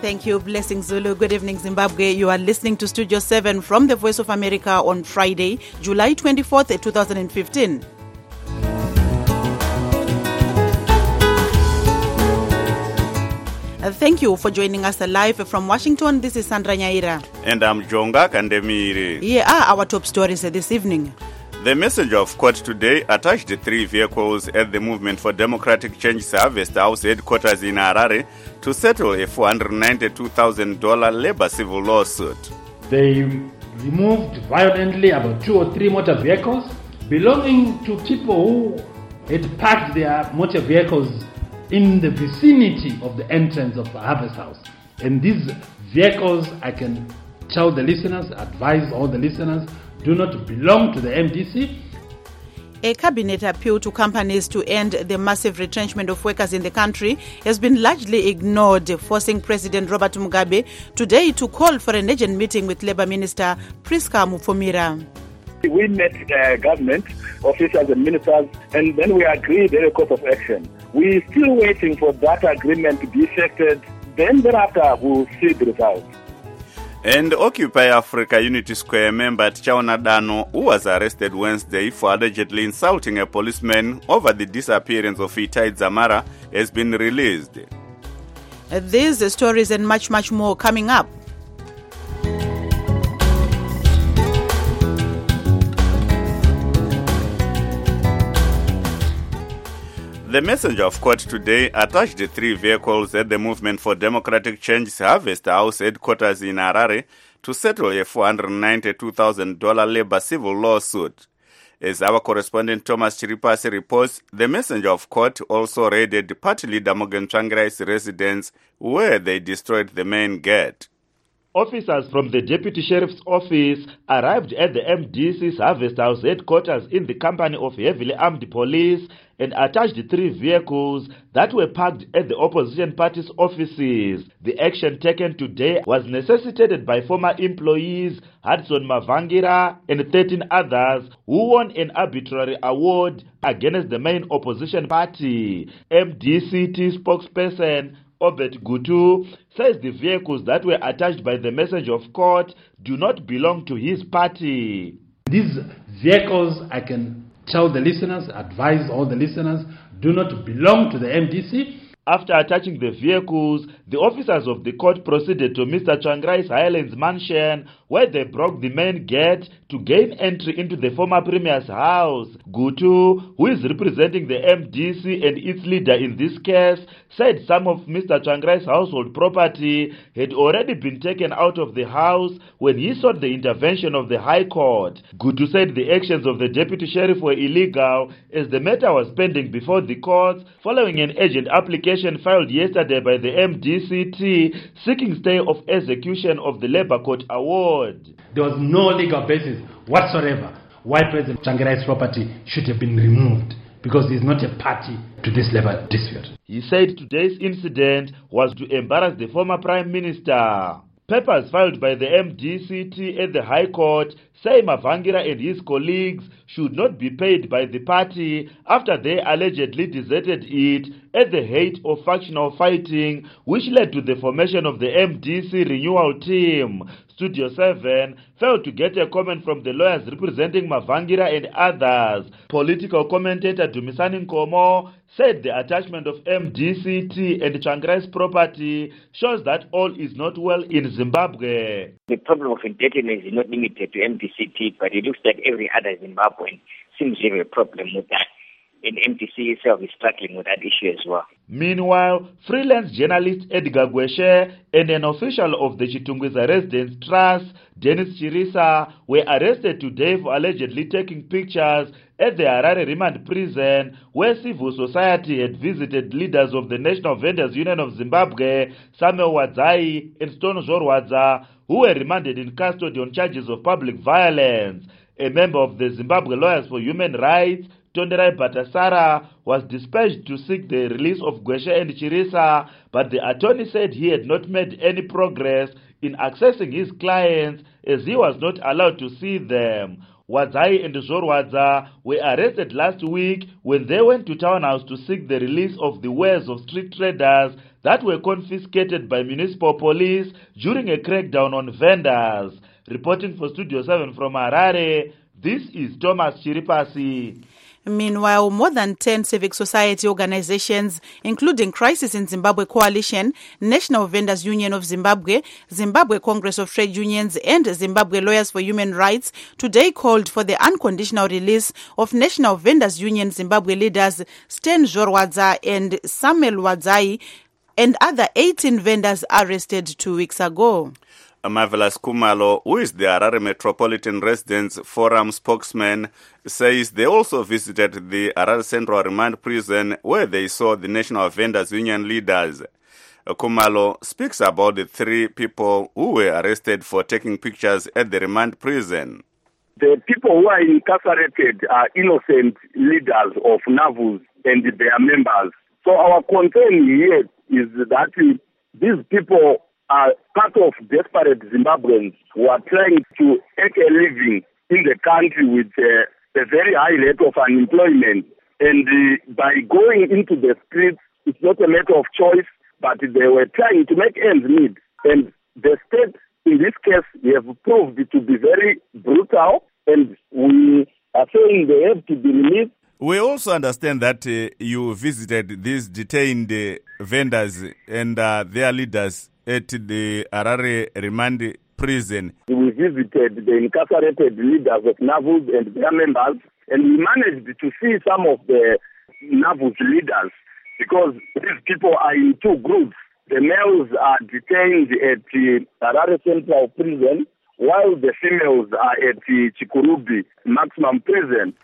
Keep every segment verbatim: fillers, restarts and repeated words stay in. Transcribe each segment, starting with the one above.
Thank you, Blessing Zulu. Good evening, Zimbabwe. You are listening to Studio seven from the Voice of America on Friday, July twenty-fourth, twenty fifteen. Uh, thank you for joining us live from Washington. This is Sandra Nyaira. And I'm Jonga Kandemiri. Here are our top stories this evening. The messenger of court today attached three vehicles at the Movement for Democratic Change Harvest House headquarters in Harare to settle a four hundred ninety-two thousand dollars labor civil lawsuit. They removed violently about two or three motor vehicles belonging to people who had parked their motor vehicles in the vicinity of the entrance of the Harvest House. And these vehicles, I can tell the listeners, advise all the listeners, do not belong to the M D C. A cabinet appeal to companies to end the massive retrenchment of workers in the country has been largely ignored, forcing President Robert Mugabe today to call for an urgent meeting with Labour Minister Priska Mufumira. We met uh, government officials and ministers, and then we agreed on a course of action. We're still waiting for that agreement to be effected. Then thereafter, we'll see the results. And Occupy Africa Unity Square member Chaona Dano, who was arrested Wednesday for allegedly insulting a policeman over the disappearance of Itai Zamara, has been released. Uh, these stories and much, much more coming up. The messenger of court today attached the three vehicles at the Movement for Democratic Change Harvest House headquarters in Harare to settle a four hundred ninety-two thousand dollars labor civil lawsuit. As our correspondent Thomas Chiripasi reports, the messenger of court also raided party leader Morgan Tsvangirai's residence, where they destroyed the main gate. Officers from the Deputy Sheriff's Office arrived at the M D C's Harvest House headquarters in the company of heavily armed police and attached three vehicles that were parked at the opposition party's offices. The action taken today was necessitated by former employees Hudson Mavangira and thirteen others who won an arbitrary award against the main opposition party. M D C T spokesperson Obet Gutu says the vehicles that were attached by the messenger of court do not belong to his party. These vehicles, I can tell the listeners, advise all the listeners, do not belong to the M D C. After attaching the vehicles, the officers of the court proceeded to Mister Tsvangirai's Highlands mansion, where they broke the main gate to gain entry into the former premier's house. Gutu, who is representing the M D C and its leader in this case, said some of Mister Tsvangirai's household property had already been taken out of the house when he sought the intervention of the High Court. Gutu said the actions of the deputy sheriff were illegal as the matter was pending before the courts following an urgent application filed yesterday by the M D C T seeking stay of execution of the Labour Court award. There was no legal basis whatsoever why President Tsvangirai's property should have been removed, because he is not a party to this labour dispute. He said today's incident was to embarrass the former Prime Minister. Papers filed by the M D C T at the High Court say Mavangira and his colleagues should not be paid by the party after they allegedly deserted it at the height of factional fighting, which led to the formation of the M D C renewal team. Studio seven failed to get a comment from the lawyers representing Mavangira and others. Political commentator Dumisani Nkomo said the attachment of M D C T and Tsvangirai's property shows that all is not well in Zimbabwe. The problem of indebtedness is not limited to M D C T, but it looks like every other Zimbabwean seems to have a problem with that. And M D C itself is struggling with that issue as well. Meanwhile, freelance journalist Edgar Gweshe and an official of the Chitungwiza Residence Trust, Dennis Chirisa, were arrested today for allegedly taking pictures at the Harare Remand Prison, where civil society had visited leaders of the National Vendors Union of Zimbabwe, Samuel Wadzai and Stone Zorwadza, who were remanded in custody on charges of public violence. A member of the Zimbabwe Lawyers for Human Rights, Tonderai Batasara, was dispatched to seek the release of Gweshe and Chirisa, but the attorney said he had not made any progress in accessing his clients as he was not allowed to see them. Wadzai and Zorwadza were arrested last week when they went to Townhouse to seek the release of the wares of street traders that were confiscated by municipal police during a crackdown on vendors. Reporting for Studio seven from Harare, this is Thomas Chiripasi. Meanwhile, more than ten civic society organizations, including Crisis in Zimbabwe Coalition, National Vendors Union of Zimbabwe, Zimbabwe Congress of Trade Unions, and Zimbabwe Lawyers for Human Rights, today called for the unconditional release of National Vendors Union Zimbabwe leaders Stan Zorwadza and Samuel Wadzai and other eighteen vendors arrested two weeks ago. Marvelous Kumalo, who is the Harare Metropolitan Residents Forum spokesman, says they also visited the Harare Central Remand Prison where they saw the National Vendors Union leaders. Kumalo speaks about the three people who were arrested for taking pictures at the remand prison. The people who are incarcerated are innocent leaders of NAVUs and their members. So our concern here is that these people are part of desperate Zimbabweans who are trying to make a living in the country with uh, a very high rate of unemployment. And uh, by going into the streets, it's not a matter of choice, but they were trying to make ends meet. And the state, in this case, they have proved to be very brutal, and we are saying they have to be released. We also understand that uh, you visited these detained uh, vendors and uh, their leaders at the Harare Remand Prison. We visited the incarcerated leaders of NAVUs and their members, and we managed to see some of the NAVUs leaders because these people are in two groups. The males are detained at the Harare Central Prison, while the females are at the Chikurubi Maximum Prison.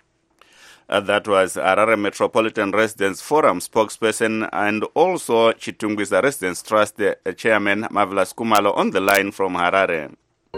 Uh, that was Harare Metropolitan Residents Forum spokesperson and also Chitungwiza Residents Trust uh, Chairman Marvelous Kumalo on the line from Harare.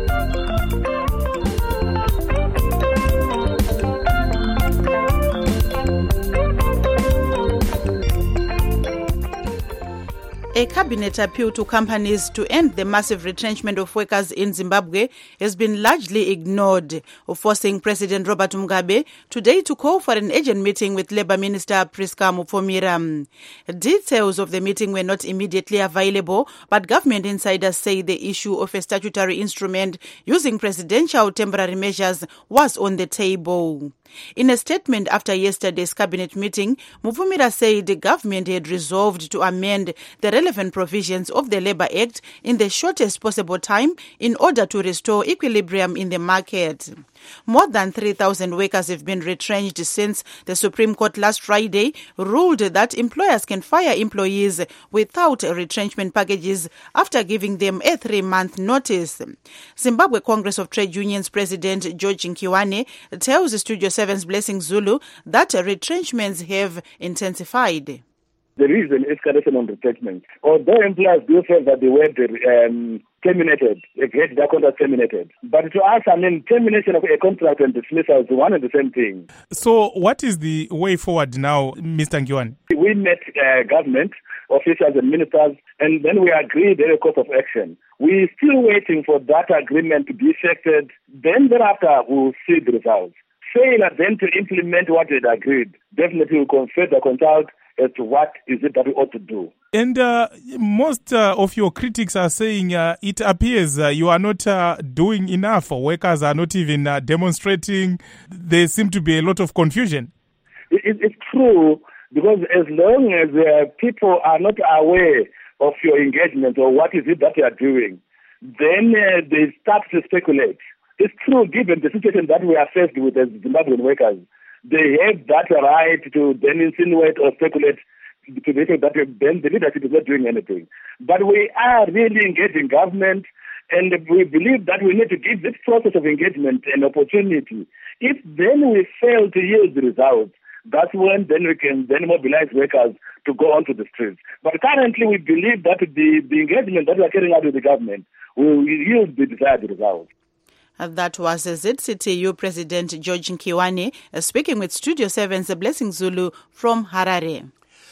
A cabinet appeal to companies to end the massive retrenchment of workers in Zimbabwe has been largely ignored, forcing President Robert Mugabe today to call for an urgent meeting with Labour Minister Priska Mupfomira. Details of the meeting were not immediately available, but government insiders say the issue of a statutory instrument using presidential temporary measures was on the table. In a statement after yesterday's cabinet meeting, Mupfomira said the government had resolved to amend the relevant provisions of the Labour Act in the shortest possible time in order to restore equilibrium in the market. More than three thousand workers have been retrenched since the Supreme Court last Friday ruled that employers can fire employees without retrenchment packages after giving them a three-month notice. Zimbabwe Congress of Trade Unions President George Nkiwane tells Studio seven's Blessing Zulu that retrenchments have intensified. There is an escalation on retrenchment. Although employers do say that they were um, terminated, get their contract terminated. But to us, I mean, termination of a contract and dismissal is one and the same thing. So what is the way forward now, Mister Nkiwane? We met uh, government officials and ministers, and then we agreed on a course of action. We're still waiting for that agreement to be effected. Then thereafter, we'll see the results. Failure then to implement what we had agreed, definitely we'll further consult as to what is it that we ought to do. And uh, most uh, of your critics are saying uh, it appears uh, you are not uh, doing enough. Workers are not even uh, demonstrating. There seems to be a lot of confusion. It, it, it's true, because as long as uh, people are not aware of your engagement or what is it that you are doing, then uh, they start to speculate. It's true, given the situation that we are faced with as Zimbabwean workers. They have that right to then insinuate or speculate to the that then the leadership is not doing anything. But we are really engaging government, and we believe that we need to give this process of engagement an opportunity. If then we fail to yield the results, that's when then we can then mobilize workers to go onto the streets. But currently we believe that the, the engagement that we are carrying out with the government will yield the desired results. That was Z C T U President George Nkiwane speaking with Studio seven's Blessing Zulu from Harare.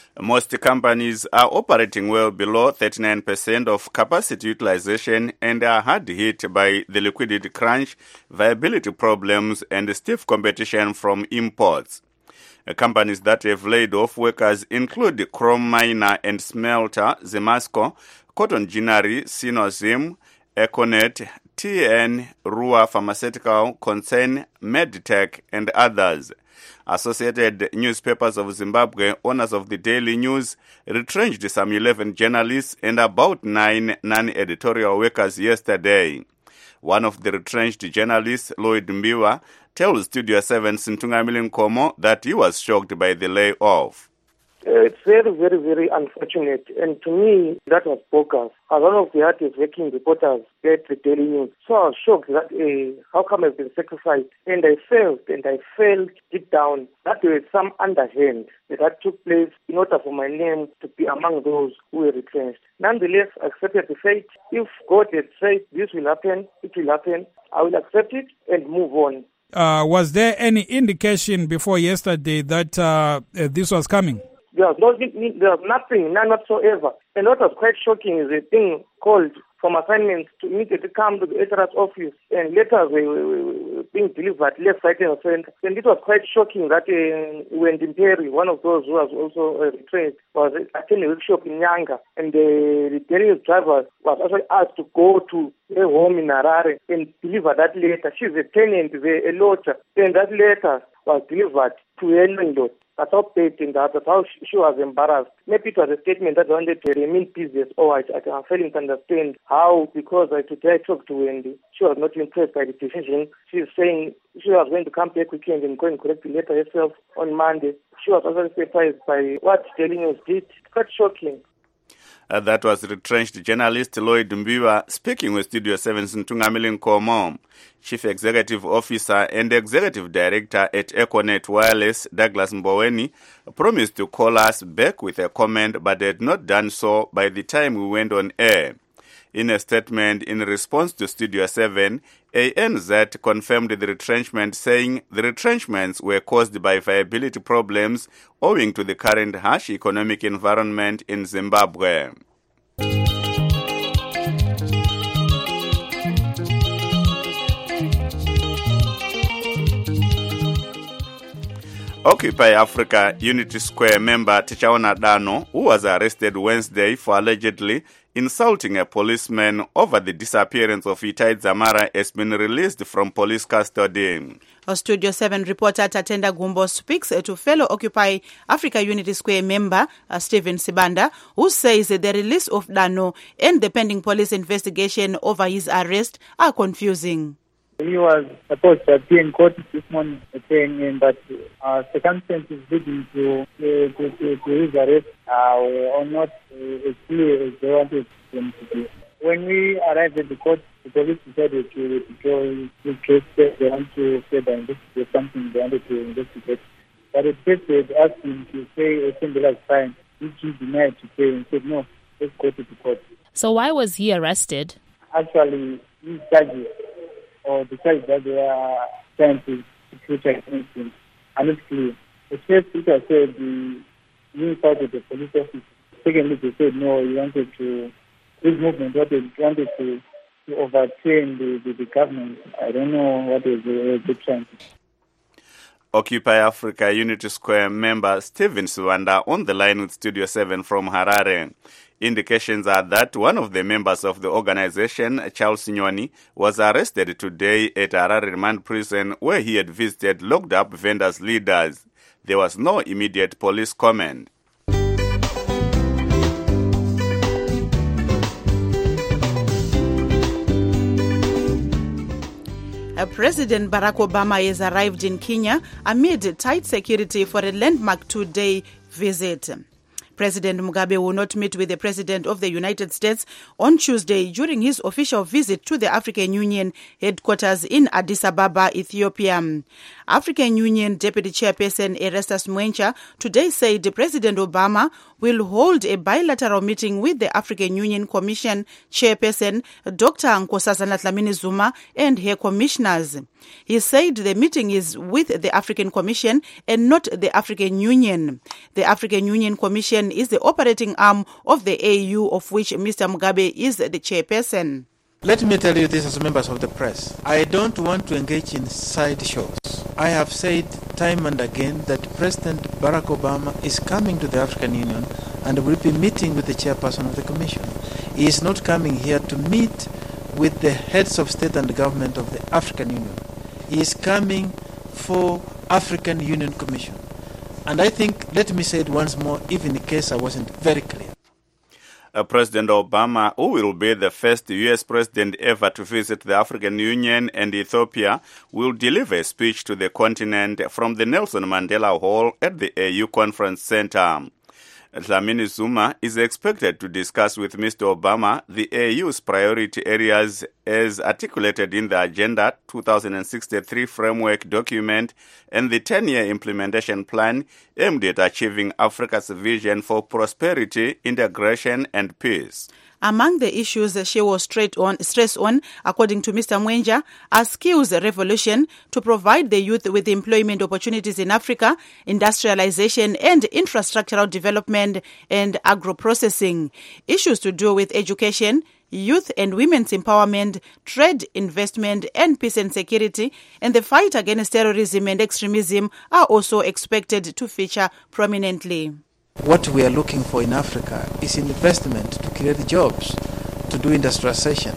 Most companies are operating well below thirty-nine percent of capacity utilization and are hard hit by the liquidity crunch, viability problems, and stiff competition from imports. Companies that have laid off workers include Chrome Miner and Smelter, Zemasco, Cotton Ginnery, Sinozim, Econet, T N, Rua Pharmaceutical Concern, Medtech, and others. Associated Newspapers of Zimbabwe, owners of the Daily News, retrenched some eleven journalists and about nine non-editorial workers yesterday. One of the retrenched journalists, Lloyd Mbiwa, tells Studio seven's Ntungamili Nkomo that he was shocked by the layoff. Uh, it's very, very, very unfortunate. And to me, that was bogus. As one of the hardest working reporters at the Daily News, so I was shocked that uh, how come I've been sacrificed? And I felt, and I felt deep down that there was some underhand that took place in order for my name to be among those who were retrenched. Nonetheless, I accepted the fate. If God had said this will happen, it will happen. I will accept it and move on. Uh, was there any indication before yesterday that uh, uh, this was coming? There was, no, there was nothing, none whatsoever. And what was quite shocking is a thing called from assignments to immediately come to the H R S office, and letters were, were, were being delivered left, right, and center. And it was quite shocking that uh, Wendy Perry, one of those who was also uh, retrenched, was attending a workshop in Nyanga, and the, the Daily News driver was actually asked to go to her home in Harare and deliver that letter. She's a tenant, a lodger, and that letter was delivered to her landlord. That's how painting that. That's how she was embarrassed. Maybe it was a statement that wanted to remain business. Oh, I, I am failing to understand how, because I today I talked to Wendy, she was not impressed by the decision. She's saying she was going to come back weekend and go and correct the letter herself on Monday. She was also surprised by what Daily News did. It's quite shocking. Uh, that was retrenched journalist Lloyd Mbiwa speaking with Studio seven's Ntungamili Nkomo. Chief Executive Officer and Executive Director at Econet Wireless, Douglas Mboweni, promised to call us back with a comment but had not done so by the time we went on air. In a statement in response to Studio seven, A N Z confirmed the retrenchment, saying the retrenchments were caused by viability problems owing to the current harsh economic environment in Zimbabwe. Occupy Africa Unity Square member Tichaona Dano, who was arrested Wednesday for allegedly insulting a policeman over the disappearance of Itai Dzamara, has been released from police custody. Our Studio seven reporter Tatenda Gumbo speaks to fellow Occupy Africa Unity Square member uh, Stephen Sibanda, who says the release of Dano and the pending police investigation over his arrest are confusing. He was supposed to appear in court this morning, saying that uh, circumstances leading to, uh, to, to, to his arrest uh, were not uh, as clear as they wanted them to be. When we arrived at the court, the police decided to withdraw the case. They want to say that investigate something they wanted to investigate. But at first they had asked him to say a single fine, which he denied to pay and said, no, let's go to the court. So why was he arrested? Actually, these charges, or the charge that they are trying to put against him, are not clear. At first, it was said the new part of the police office. Secondly, they said no, he wanted to, this movement wanted, wanted to, to overturn the, the, the government. I don't know what is the, the trying to. Occupy Africa Unity Square member Stephen Suwanda on the line with Studio seven from Harare. Indications are that one of the members of the organization, Charles Nyoni, was arrested today at Harare Remand Prison, where he had visited locked-up vendors' leaders. There was no immediate police comment. President Barack Obama has arrived in Kenya amid tight security for a landmark two-day visit. President Mugabe will not meet with the President of the United States on Tuesday during his official visit to the African Union headquarters in Addis Ababa, Ethiopia. African Union Deputy Chairperson Erastus Mwencha today said President Obama will hold a bilateral meeting with the African Union Commission Chairperson Doctor Nkosazana Dlamini Zuma and her commissioners. He said the meeting is with the African Commission and not the African Union. The African Union Commission is the operating arm of the A U, of which Mister Mugabe is the chairperson. Let me tell you this as members of the press. I don't want to engage in sideshows. I have said time and again that President Barack Obama is coming to the African Union and will be meeting with the chairperson of the Commission. He is not coming here to meet with the heads of state and government of the African Union. He is coming for African Union Commission. And I think, let me say it once more, even in case I wasn't very clear. Uh, President Obama, who will be the first U S president ever to visit the African Union and Ethiopia, will deliver a speech to the continent from the Nelson Mandela Hall at the A U Conference Center. Dlamini Zuma is expected to discuss with Mister Obama the A U's priority areas as articulated in the Agenda twenty sixty-three framework document and the ten-year implementation plan aimed at achieving Africa's vision for prosperity, integration and peace. Among the issues she was straight on, stressed on, according to Mister Mwenja, are skills revolution to provide the youth with employment opportunities in Africa, industrialization and infrastructural development and agro-processing. Issues to do with education, youth and women's empowerment, trade, investment and peace and security, and the fight against terrorism and extremism are also expected to feature prominently. What we are looking for in Africa is investment to create jobs, to do industrialization.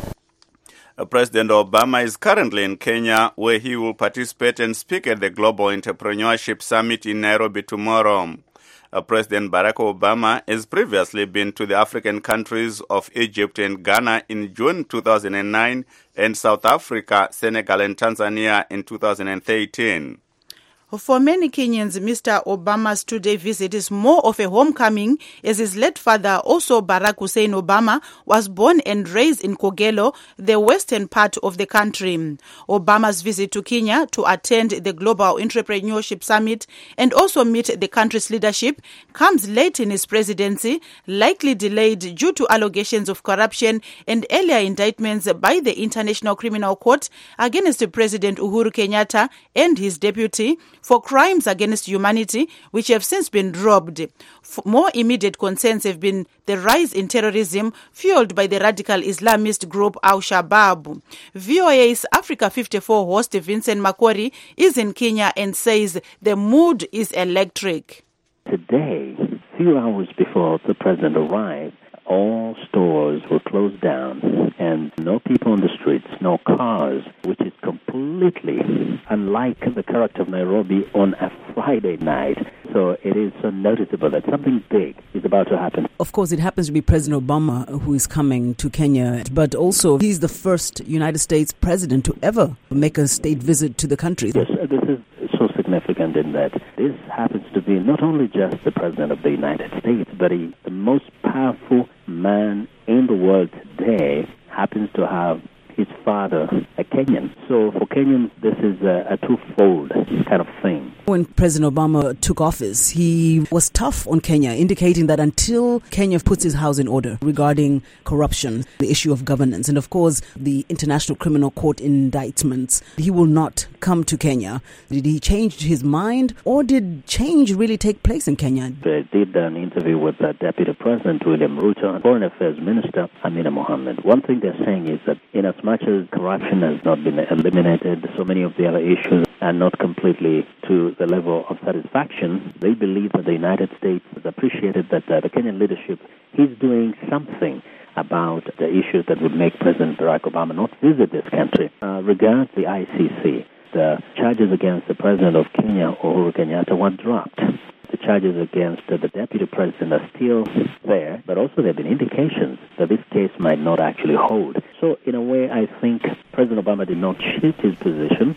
Uh, President Obama is currently in Kenya, where he will participate and speak at the Global Entrepreneurship Summit in Nairobi tomorrow. Uh, President Barack Obama has previously been to the African countries of Egypt and Ghana in June two thousand nine and South Africa, Senegal and Tanzania in two thousand thirteen. For many Kenyans, Mister Obama's two-day visit is more of a homecoming, as his late father, also Barack Hussein Obama, was born and raised in Kogelo, the western part of the country. Obama's visit to Kenya to attend the Global Entrepreneurship Summit and also meet the country's leadership comes late in his presidency, likely delayed due to allegations of corruption and earlier indictments by the International Criminal Court against President Uhuru Kenyatta and his deputy for crimes against humanity, which have since been dropped. More immediate concerns have been the rise in terrorism fueled by the radical Islamist group Al-Shabaab. V O A's Africa fifty-four host Vincent Makori is in Kenya and says the mood is electric. Today, a few hours before the president arrived, all stores were closed down and no people on the streets, no cars, which is completely unlike the character of Nairobi on a Friday night. So it is so noticeable that something big is about to happen. Of course, it happens to be President Obama who is coming to Kenya, but also he's the first United States president to ever make a state visit to the country. Yes, this is so significant in that this happens to be not only just the president of the United States, but he, the most powerful man in the world today happens to have his father a Kenyan. So for Kenyans, this is a, a twofold kind of thing. When President Obama took office, he was tough on Kenya, indicating that until Kenya puts his house in order regarding corruption, the issue of governance, and of course the International Criminal Court indictments, he will not come to Kenya. Did he change his mind, or did change really take place in Kenya? They did an interview with the Deputy President William Ruto and Foreign Affairs Minister Amina Mohammed. One thing they're saying is that in as much as corruption has not been eliminated, so many of the other issues are not completely to the level of satisfaction. They believe that the United States has appreciated that uh, the Kenyan leadership is doing something about the issues that would make President Barack Obama not visit this country. Uh, regards the I C C, the charges against the President of Kenya, Uhuru Kenyatta, were dropped. The charges against uh, the Deputy President are still there, but also there have been indications that this case might not actually hold. So, in a way, I think President Obama did not shift his position.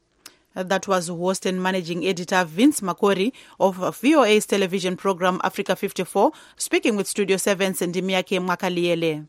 That was host and managing editor Vince Makori of V O A's television program Africa fifty-four, speaking with Studio seven's Ndimiake Mwakaliele.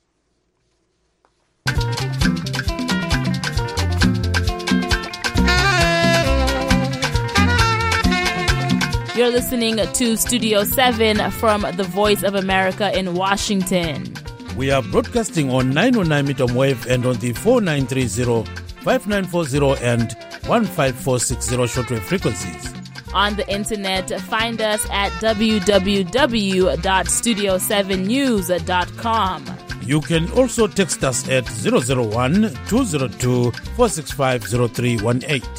You're listening to Studio seven from the Voice of America in Washington. We are broadcasting on nine oh nine meter wave and on the four nine three zero five nine four zero and one five four six zero shortwave frequencies. On the internet, find us at w w w dot studio seven news dot com. You can also text us at zero zero one, two zero two, four six five zero three one eight.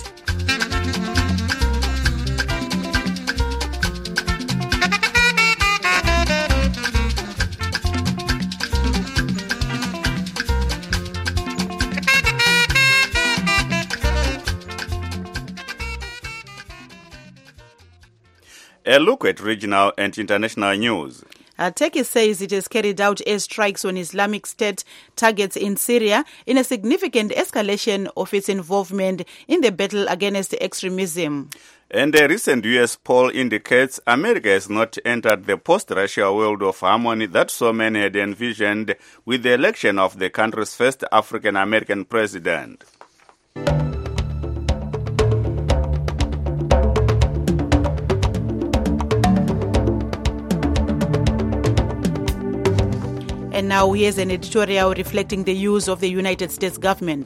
A look at regional and international news. Uh, Turkey says it has carried out airstrikes on Islamic State targets in Syria in a significant escalation of its involvement in the battle against extremism. And a recent U S poll indicates America has not entered the post-Russia world of harmony that so many had envisioned with the election of the country's first African-American president. And now here's an editorial reflecting the views of the United States government.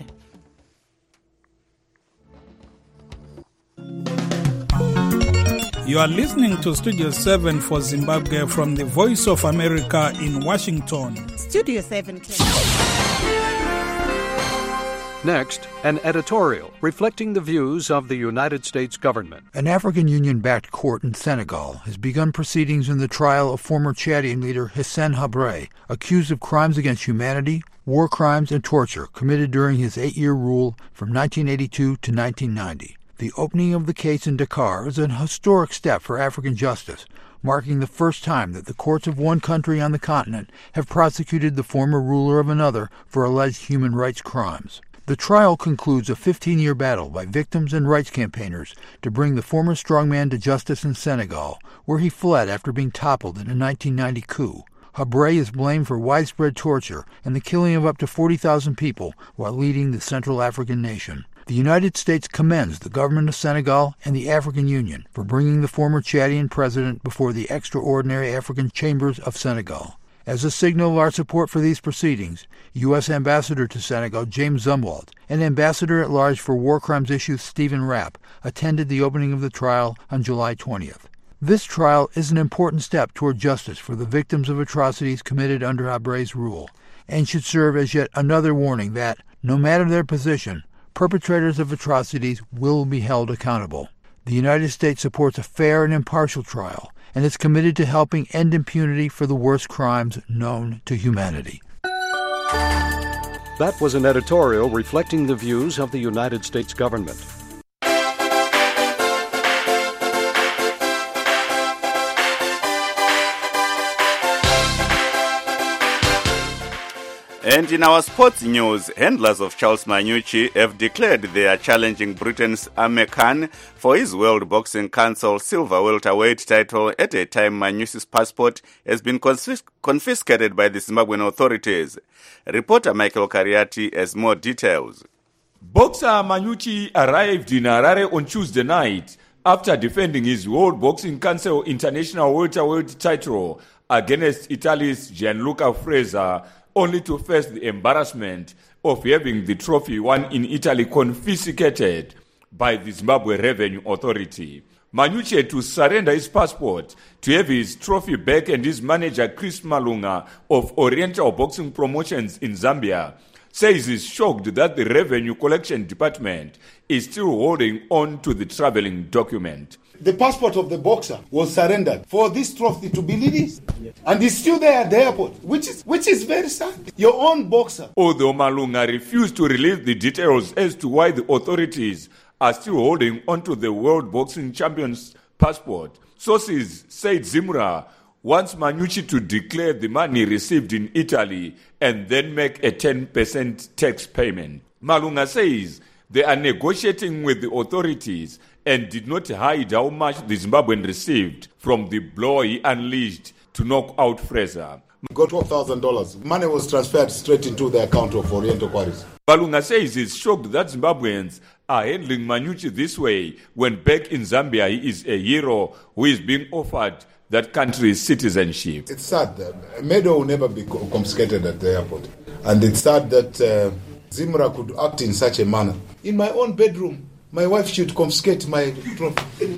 You are listening to Studio seven for Zimbabwe from the Voice of America in Washington. Studio seven. Next, an editorial reflecting the views of the United States government. An African Union-backed court in Senegal has begun proceedings in the trial of former Chadian leader Hissène Habré, accused of crimes against humanity, war crimes, and torture committed during his eight-year rule from nineteen eighty-two to nineteen ninety. The opening of the case in Dakar is an historic step for African justice, marking the first time that the courts of one country on the continent have prosecuted the former ruler of another for alleged human rights crimes. The trial concludes a fifteen-year battle by victims and rights campaigners to bring the former strongman to justice in Senegal, where he fled after being toppled in a nineteen ninety coup. Habré is blamed for widespread torture and the killing of up to forty thousand people while leading the Central African nation. The United States commends the government of Senegal and the African Union for bringing the former Chadian president before the extraordinary African Chambers of Senegal. As a signal of our support for these proceedings, U S Ambassador to Senegal James Zumwalt and Ambassador-at-Large for War Crimes Issues Stephen Rapp attended the opening of the trial on July twentieth. This trial is an important step toward justice for the victims of atrocities committed under Habré's rule, and should serve as yet another warning that, no matter their position, perpetrators of atrocities will be held accountable. The United States supports a fair and impartial trial, and is committed to helping end impunity for the worst crimes known to humanity. That was an editorial reflecting the views of the United States government. And in our sports news, handlers of Charles Manucci have declared they are challenging Britain's Amir Khan for his World Boxing Council silver welterweight title at a time Manucci's passport has been confis- confiscated by the Zimbabwean authorities. Reporter Michael Cariati has more details. Boxer Manucci arrived in Harare on Tuesday night after defending his World Boxing Council International welterweight title against Italy's Gianluca Fraser, only to face the embarrassment of having the trophy won in Italy confiscated by the Zimbabwe Revenue Authority. Manucci had to surrender his passport to have his trophy back, and his manager Chris Malunga of Oriental Boxing Promotions in Zambia says he's shocked that the Revenue Collection Department is still holding on to the traveling document. The passport of the boxer was surrendered for this trophy to be released. Yes. And it's still there at the airport, which is which is very sad. Your own boxer. Although Malunga refused to release the details as to why the authorities are still holding onto the World Boxing Champion's passport, sources said Zimra wants Manucci to declare the money received in Italy and then make a ten percent tax payment. Malunga says they are negotiating with the authorities and did not hide how much the Zimbabwean received from the blow he unleashed to knock out Fraser. Got twelve thousand dollars. Money was transferred straight into the account of Oriental Quarries. Malunga says he's shocked that Zimbabweans are handling Manucci this way when back in Zambia he is a hero who is being offered that country's citizenship. It's sad that Meadow will never be confiscated at the airport. And it's sad that uh, Zimra could act in such a manner. In my own bedroom, my wife should confiscate my trophy.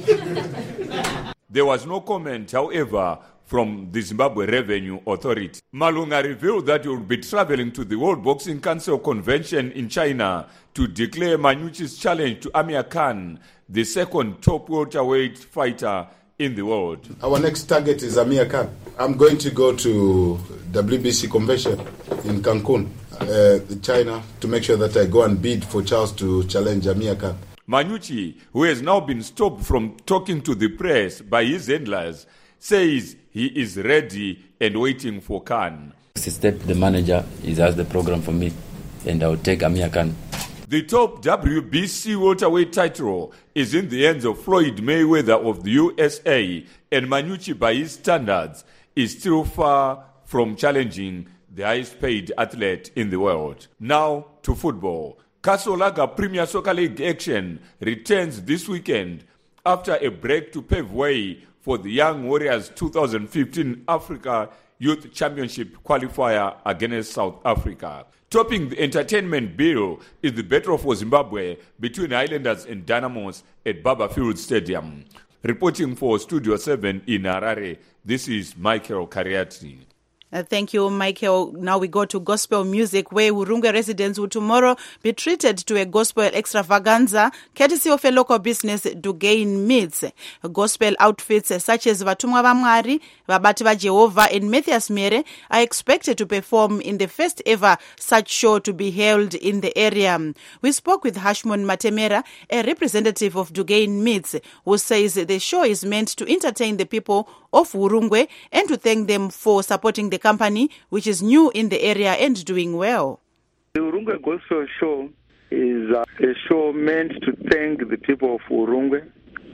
There was no comment, however, from the Zimbabwe Revenue Authority. Malunga revealed that he would be traveling to the World Boxing Council Convention in China to declare Manuchi's challenge to Amir Khan, the second top welterweight fighter in the world. Our next target is Amir Khan. I'm going to go to W B C convention in Cancun, uh, China, to make sure that I go and bid for Charles to challenge Amir Khan. Manuchi, who has now been stopped from talking to the press by his handlers, says he is ready and waiting for Khan. Step the manager, he has the program for me, and I'll take Amir Khan. The top W B C welterweight title is in the hands of Floyd Mayweather of the U S A, and Manuchi, by his standards, is still far from challenging the highest paid athlete in the world. Now to football. Kasolaga Premier Soccer League action returns this weekend after a break to pave way for the Young Warriors twenty fifteen Africa Youth Championship qualifier against South Africa. Topping the entertainment bill is the battle for Zimbabwe between Highlanders and Dynamos at Baba Field Stadium. Reporting for Studio seven in Harare, this is Michael Kariati. Uh, thank you, Michael. Now we go to gospel music, where Hurungwe residents will tomorrow be treated to a gospel extravaganza, courtesy of a local business, Dugain Meats. Gospel outfits such as Vatumwa Vamwari, Vabati va Jehovah, and Matthias Mere are expected to perform in the first ever such show to be held in the area. We spoke with Hashmon Matemera, a representative of Dugain Meats, who says the show is meant to entertain the people of Hurungwe and to thank them for supporting the company, which is new in the area and doing well. The Hurungwe Gospel Show is uh, a show meant to thank the people of Hurungwe,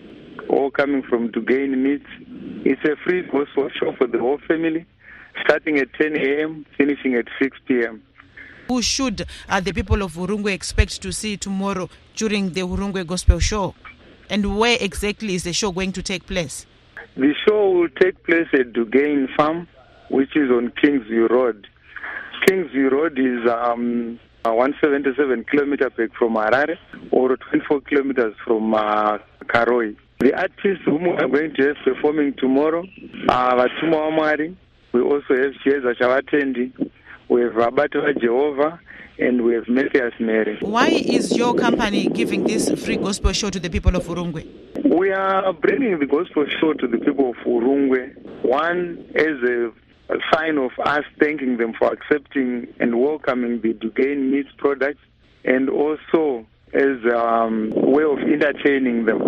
all coming from Dugain Meats. It's a free gospel show for the whole family, starting at ten a.m., finishing at six p.m. Who should uh, the people of Hurungwe expect to see tomorrow during the Hurungwe Gospel Show? And where exactly is the show going to take place? The show will take place at Dugain Farm, which is on Kingsview Road. Kingsview Road is um, one hundred seventy-seven kilometers back from Harare, or twenty-four kilometers from uh, Karoi. The artists whom we are going to have performing tomorrow are Vatumwa Vamwari. We also have Chieza Chavatendi, we have Vabati va Jehovah, and we have Matthias Mere. Why is your company giving this free gospel show to the people of Hurungwe? We are bringing the gospel show to the people of Hurungwe, one, as a, a sign of us thanking them for accepting and welcoming the Dugain Meats products, and also as a um, way of entertaining them.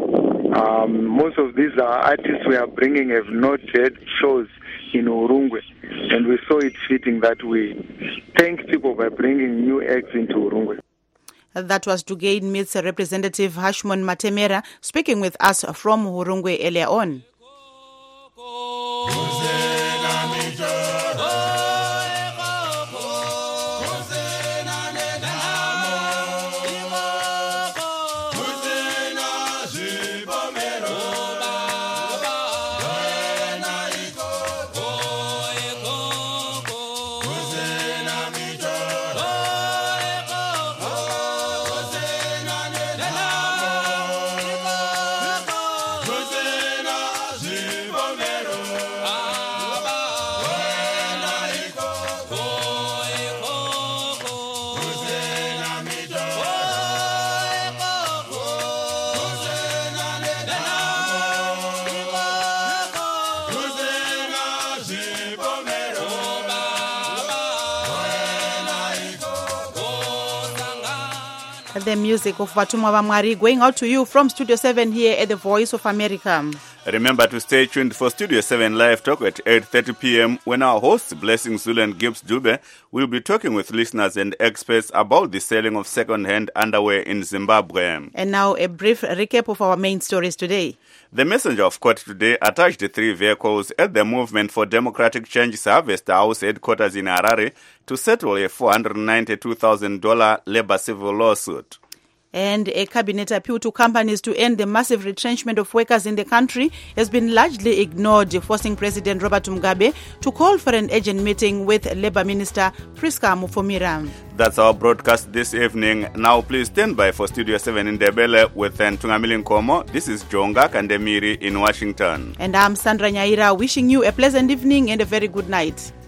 Um, most of these uh, artists we are bringing have not had shows in Hurungwe, and we saw it fitting that we thank people by bringing new acts into Hurungwe. That was Dugain Meats representative Hashmon Matemera speaking with us from Hurungwe earlier on. The music of Vatumwa Vamwari going out to you from Studio seven here at the Voice of America. Remember to stay tuned for Studio seven Live Talk at eight thirty p.m. when our hosts, Blessing Zulu and Gibbs Dube, will be talking with listeners and experts about the selling of second-hand underwear in Zimbabwe. And now a brief recap of our main stories today. The messenger of court today attached the three vehicles at the Movement for Democratic Change's Harvest House headquarters in Harare to settle a four hundred ninety-two thousand dollars labor civil lawsuit. And a cabinet appeal to companies to end the massive retrenchment of workers in the country has been largely ignored, forcing President Robert Mugabe to call for an urgent meeting with Labour Minister Priska Mufomira. That's our broadcast this evening. Now please stand by for Studio seven in Ndebele with Ntungamili Nkomo. This is Jonga Kandemiri in Washington. And I'm Sandra Nyaira, wishing you a pleasant evening and a very good night.